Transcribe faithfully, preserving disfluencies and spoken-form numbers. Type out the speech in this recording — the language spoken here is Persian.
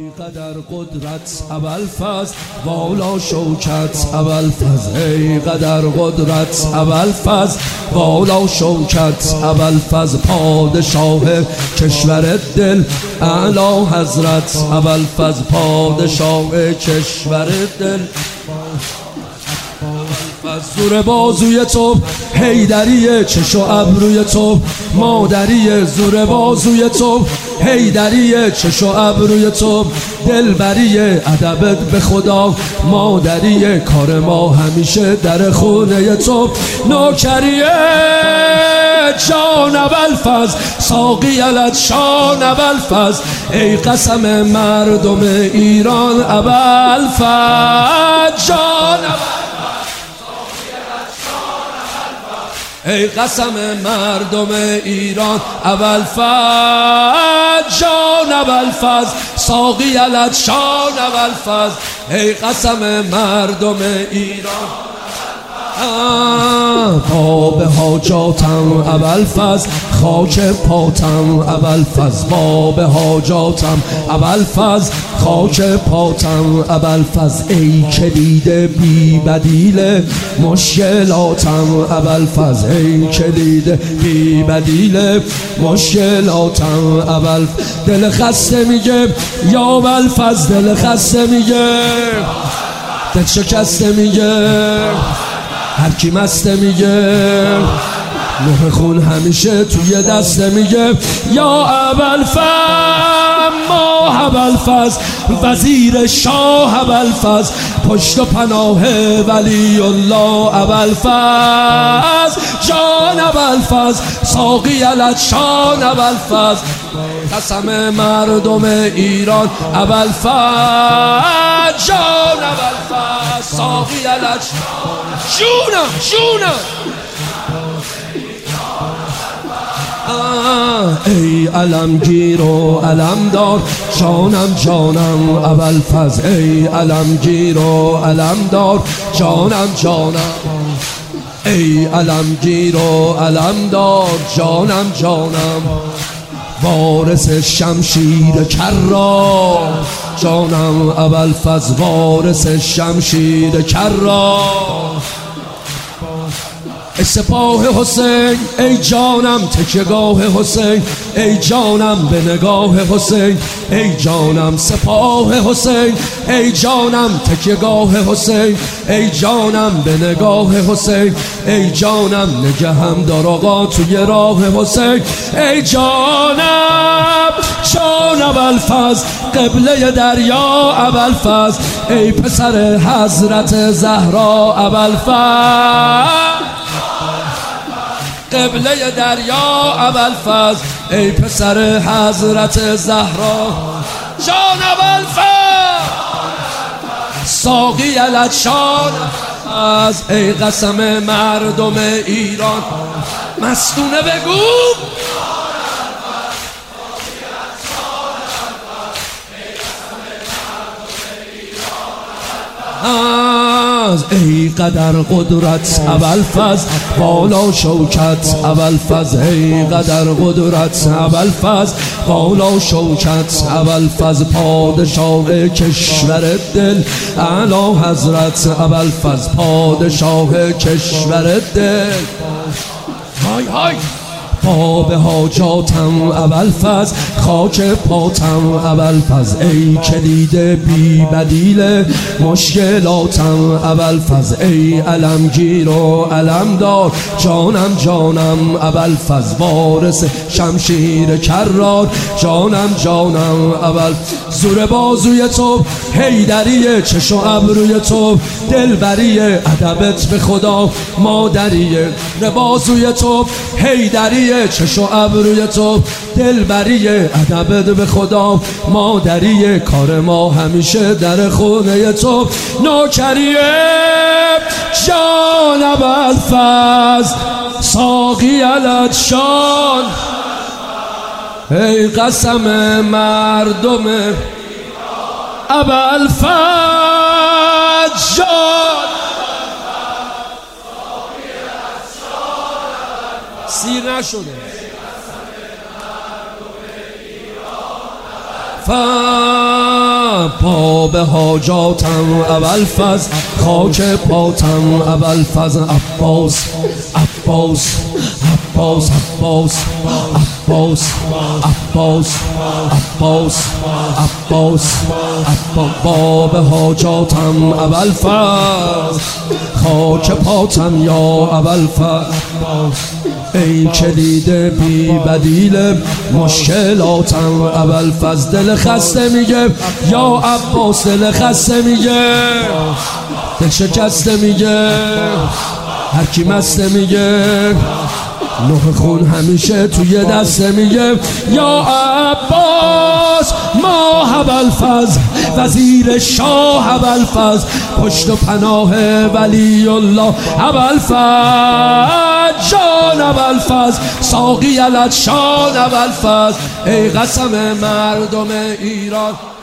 قدر قدرت ابوالفضل والا شوکت ابوالفضل، ای قدر قدرت ابوالفضل والا شوکت ابوالفضل، پادشاه کشور دل اعلی حضرت ابوالفضل، پادشاه کشور دل. زور بازوی تو حیدریه، چش و ابروی تو مادریه، زور بازوی تو حیدریه، چش و ابروی تو دلبریه، ادبت به خدا مادریه، کار ما همیشه در خونه تو نوکریه. جان ابوالفضل ساقی الت شان ابوالفضل، ای قسم مردم ایران ابوالفضل، جان ای قسم مردم ایران ابوالفضل، جان ابوالفضل ساقی الت شان ابوالفضل، ای قسم مردم ایران. باب حاجاتم ابوالفضل، خاک پاتم ابوالفضل، باب حاجاتم ابوالفضل، خاک پاتم ابوالفضل، ای کلید بی بدیل مشکلاتم ابوالفضل، ای کلید بی بدیل مشکلاتم ابوالفضل. دل خسته میگه یا ابوالفضل، دل خسته میگه، دل شکسته میگه، هر کی مسته میگه، نوح خون همیشه توی دسته میگه یا ابوالفضل، ما ابوالفضل وزیر شاه ابوالفضل، پشت و پناه ولی الله ابوالفضل، جان ابوالفضل ساقی الت شان ابوالفضل، قسم مردم ایران ابوالفضل، جان ابوالفضل ساقی الت جونم جونم. ای علمگیر و علمدار جانم جانم ابوالفضل، ای علمگیر و علمدار جانم جانم، ای علمگیر و علمدار جانم جانم، وارث شمشیر کرار جانم ابوالفضل، وارث شمشیر کرار. ای سپاه حسین ای جانم تکیه‌گاه حسین، ای جانم به نگاه حسین، ای جانم سپاه حسین، ای جانم تکیه‌گاه حسین، ای جانم به نگاه حسین، ای جانم نگهم دار آقا توی راه حسین، ای جانم جان ابوالفضل قبله دریا ابوالفضل، ای پسر حضرت زهرا ابوالفضل، قبله دریا ابوالفضل، ای پسر حضرت زهرا، جان ابوالفضل ساقی الت شان ابوالفضل، ای قسم مردم ایران مستونه بگو ای قدر قدرت ابوالفضل بالا شوکت ابوالفضل، ای قدر قدرت ابوالفضل بالا شوکت ابوالفضل، پادشاه کشور دل اعلی حضرت ابوالفضل، پادشاه کشور دل. های های باب حاجاتم ابوالفضل، خاک پاتم ابوالفضل، ای کلید بی بدیل مشکلاتم ابوالفضل، ای علمگیر و علمدار جانم جانم ابوالفضل، وارث شمشیر کرار جانم جانم ابوالفضل. زور بازوی تو حیدریه، چش و ابروی تو دلبریه، ادبت به خدا مادریه، بازوی تو حیدریه، چش و ابروی تو دلبریه، ادبت به خدا مادریه، کار ما همیشه در خونه تو نوکریه. جان ابوالفضل ساقی الت شان، ای قسم مردم ابوالفضل، جان سیر نشده ف پا به حاجاتم ابوالفضل، خاک پاتم ابوالفضل. عباس عباس عباس عباس عباس عباس عباس عباس عباس. پا به حاجاتم ابوالفضل، خاک پاتم یا ابوالفضل. ای کلید بی بدیل مشکلاتم ابوالفضل. دل خسته میگه یا عباس، دل خسته میگه، دل شکسته میگه، هر کی مسته میگه، نوح خون همیشه توی دسته میگه یا عباس. ما ابوالفضل وزیر شاه ابوالفضل، پشت و پناه ولی الله ابوالفضل. جان ابوالفضل ساقی الشان ابوالفضل. ای قسم مردم ایران